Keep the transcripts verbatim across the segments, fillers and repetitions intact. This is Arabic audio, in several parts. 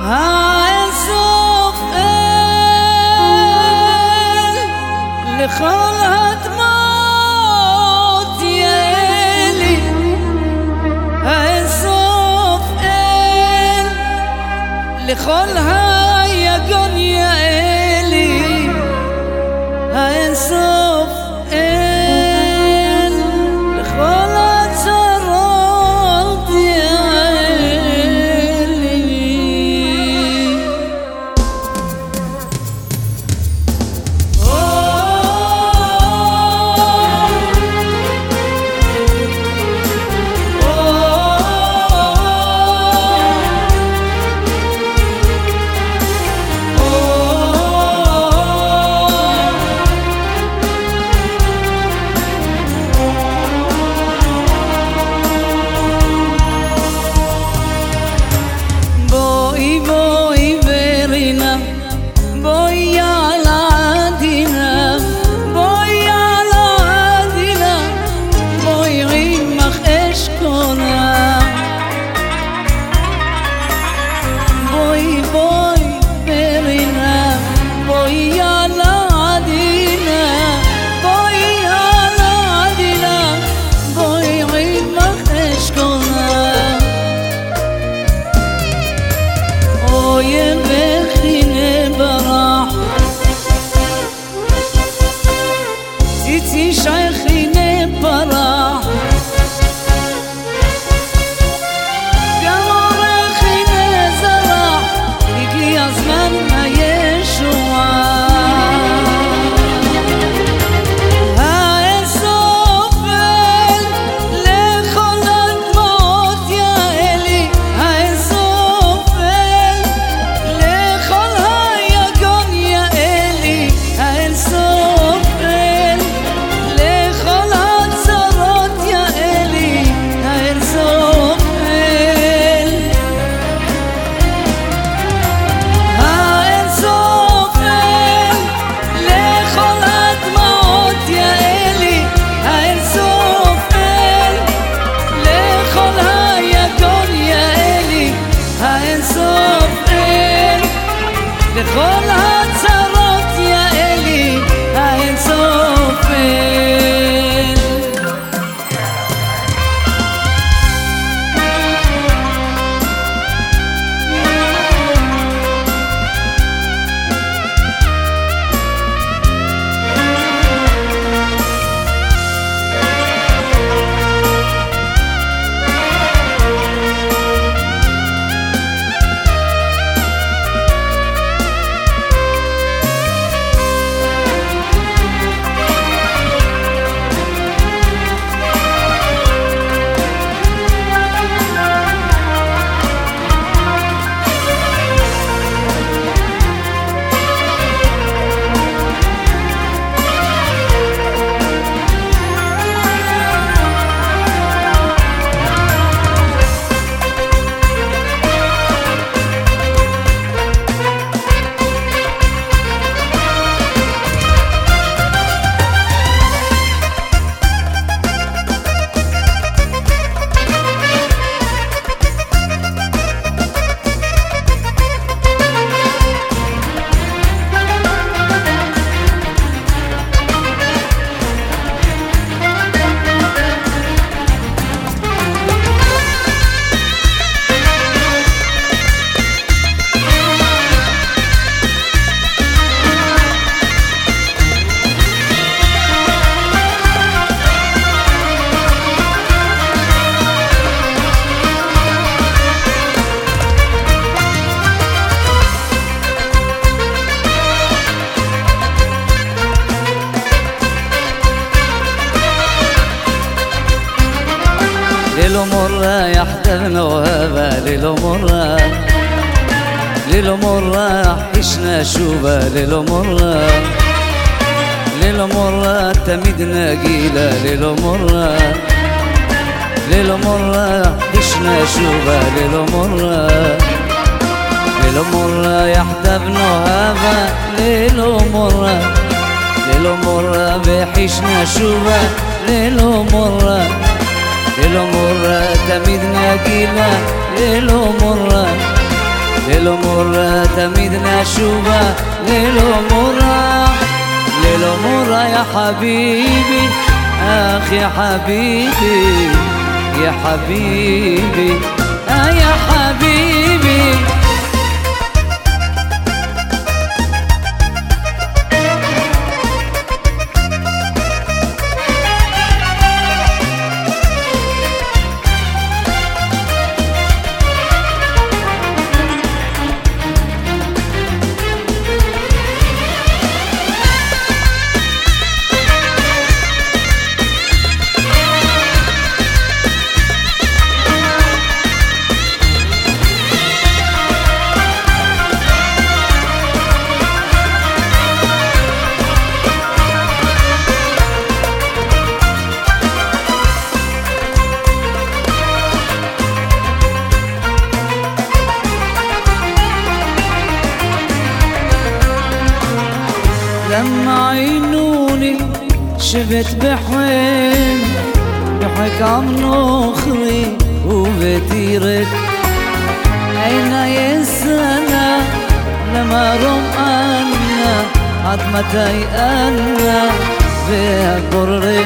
האסוף אל לכל הדמעות יעלי, האסוף אל לכל היגון יעלי, האסוף אל לכל הצרות יעלי. לכל הצרות יעלי, האינסוף אל. ليلو مرة يحضرنا وهبة، ليلو مرة ليلو مرة عشنا شوبة، ليلو مرة ليلو مرة تمدنا جيلة، ليلو مرة ليلو مرة عشنا شوبة، ليلو مرة ليلو مرة يحضرنا وهبة، ليلو مرة ليلو مرة بحشنا شوبة، ليلو مرة ليلو مرة تمدنا جيلة، ليلو مرة ليلو مرة تميد نشوفه ليلو مرة ليلو مرة يا حبيبي آخ يا حبيبي يا حبيبي آه يا حبيبي لما عينوني شفت بحوين بحك عم نخري وبتيرك عينا يسنا لما رم أنا عظمتي أنا بقرك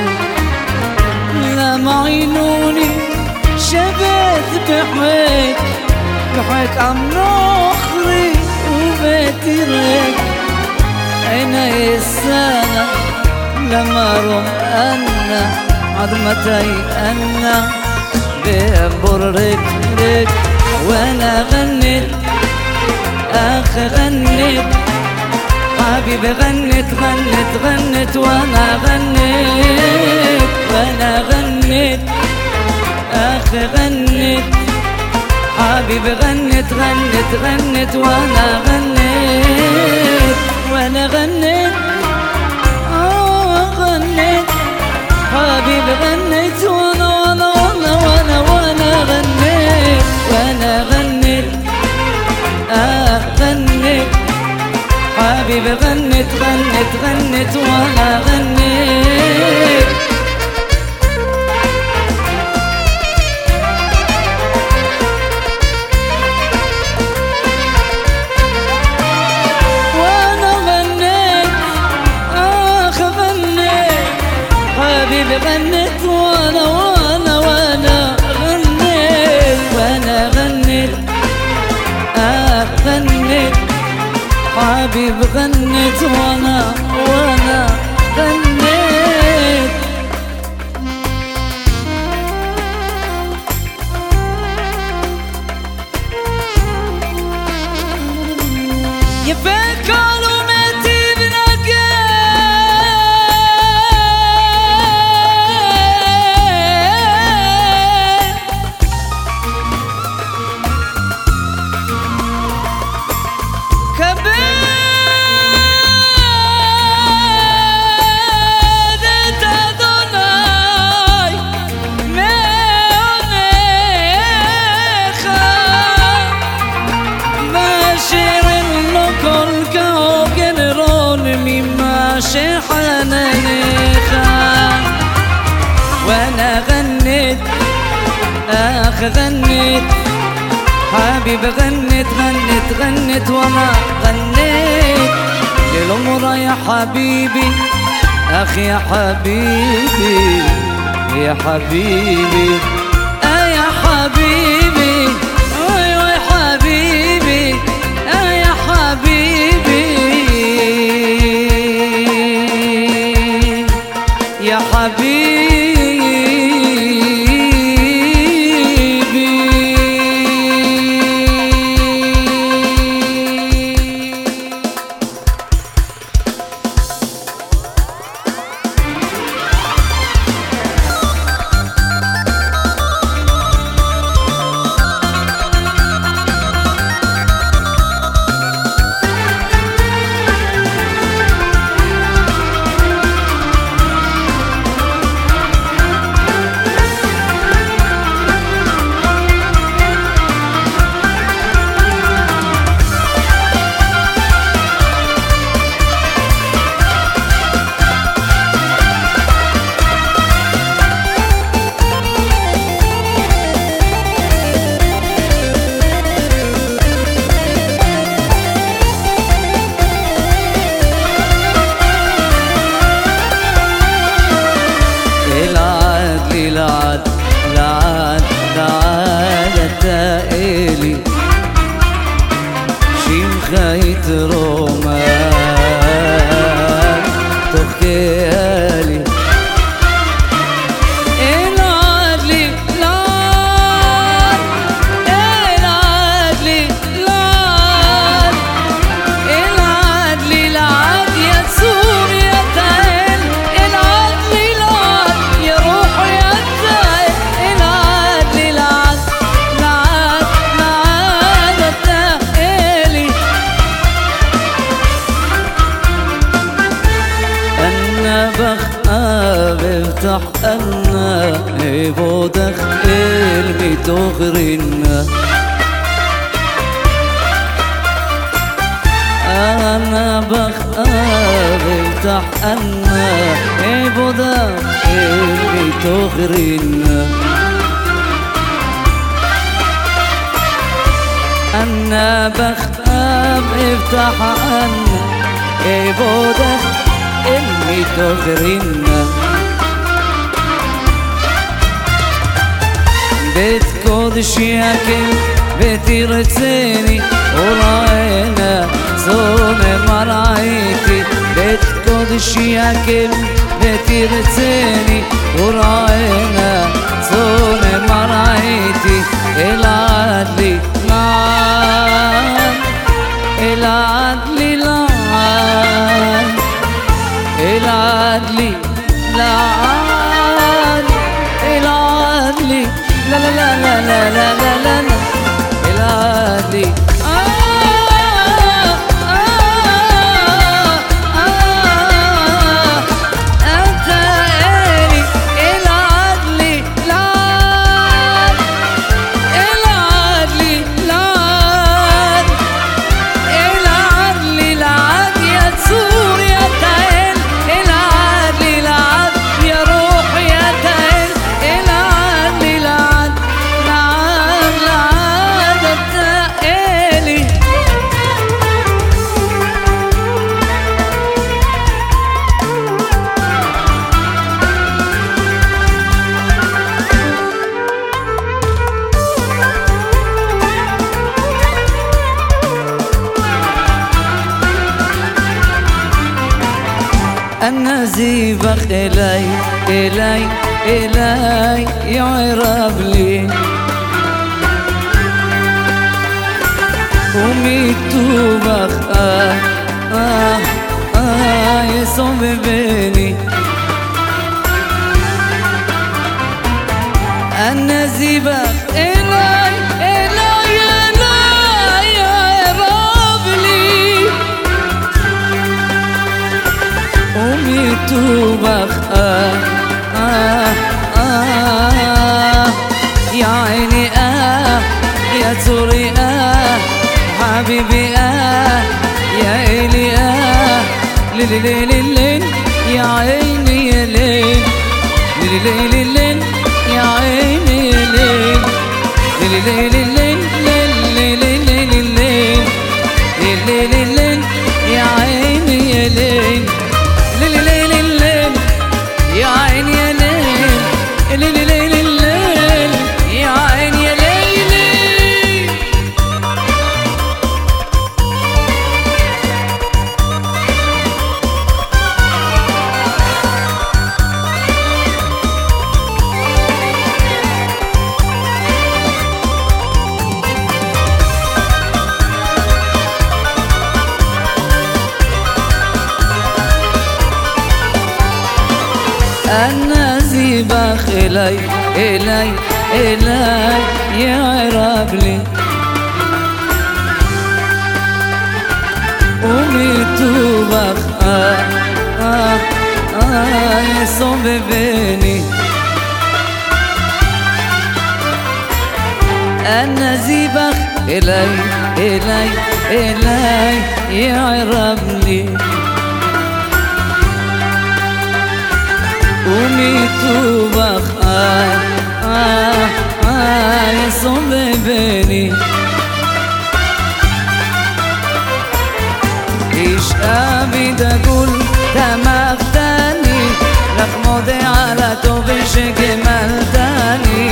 لما عينوني شفت بحوين بحك عم نخري وبتيرك عيني السنة لما رم أنا عظمتي أنا ببرك رك وأنا غنيت أخ غنيت حبيبي غنيت غنيت غنيت وأنا غنيت وأنا غنيت أخ غنيت حبيبي غنيت غنيت غنيت وأنا غنيت وانا غنيت اه غنيت حبيبي غنيت وانا وانا وانا وانا وانا غنيت وانا غنيت اه غنيت حبيبي غنيت غنيت غنيت وانا غنيت حبيبي غنيت وانا وانا وانا غنيت وانا غنيت اه غنيت حبيبي غنيت وانا وانا غنيت يفكر وانا غنيت اخ غنيت حبيبي غنيت غنيت غنيت وانا غنيت ليل مرة يا حبيبي اخ يا حبيبي يا حبيبي اه يا حبيبي ايوه يا حبيبي اه يا حبيبي يا حبيبي افتح أنا عبودك علمي تغرنا أنا بخاف افتح أنا عبودك علمي تغرنا أنا بخاف افتح أنا عبودك علمي تغرنا بيت قدش ياكل بيتي رتسيني وراينا صوم مرايتي بيت قدش ياكل بيتي رتسيني وراينا صوم مرايتي العدلي لعان العدلي لعان العدلي لعان العدلي لا لا لا لا لا لا لا لا العدلي أنا زيبخ إلي إلي إلي يعرب لي وميتو بخ آه آه آه يصوم بيني أنا زيبخ إلي إلي إلي يعرب لي وميتو بخ آه آه آه يا عيني آه يا توري آه حبيبي آه يا إلي آه ليلي ليلي ليل يا عيني يا ليل ليلي ليلي ليل يا عيني يا ليل ليلي ليلي ليل ليلي ليلي ليل ليلي ليل يا عيني يا ليل ليلي ليلي الليل يا عيني يا ليل ليلي ليلي الليل يا عيني يا ليلي أنا زيبخ إلي إلي إلي يعرب لي وميتو بخ آه آه آه يصوم بيني أنا زيبخ إلي إلي إلي يعرب لي وميتو بخ آه آه آه يصوم بيني إيش أبي تقول تمختني لك مضي على توبش جمال تاني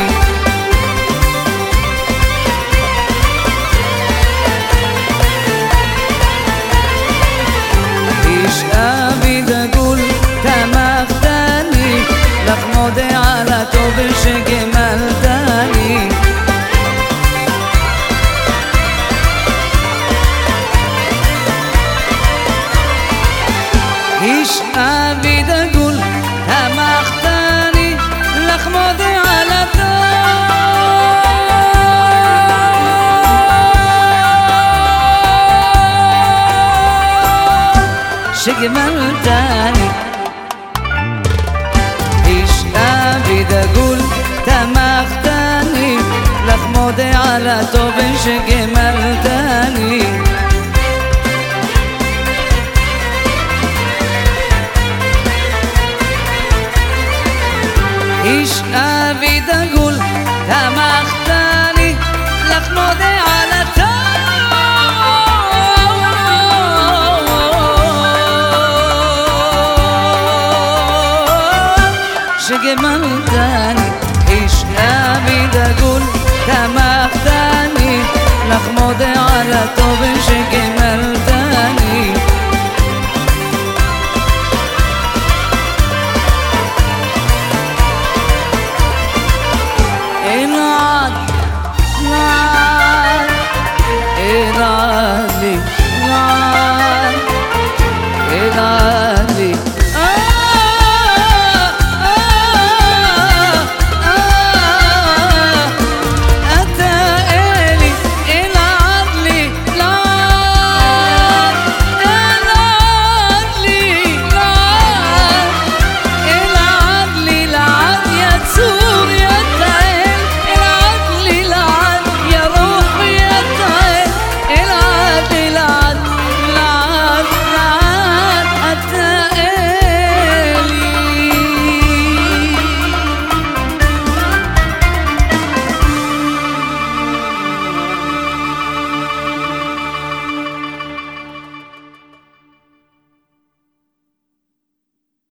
إيش أبي تقول تمختني لك مضي على توبش جمال تاني إيش أبي تقول تمختني لك على طوب شجملتني إيش أبي تقول تمختني لخمودي على شجملتني إيش أبي تقول تمختني لخمودي على طوب شجملتني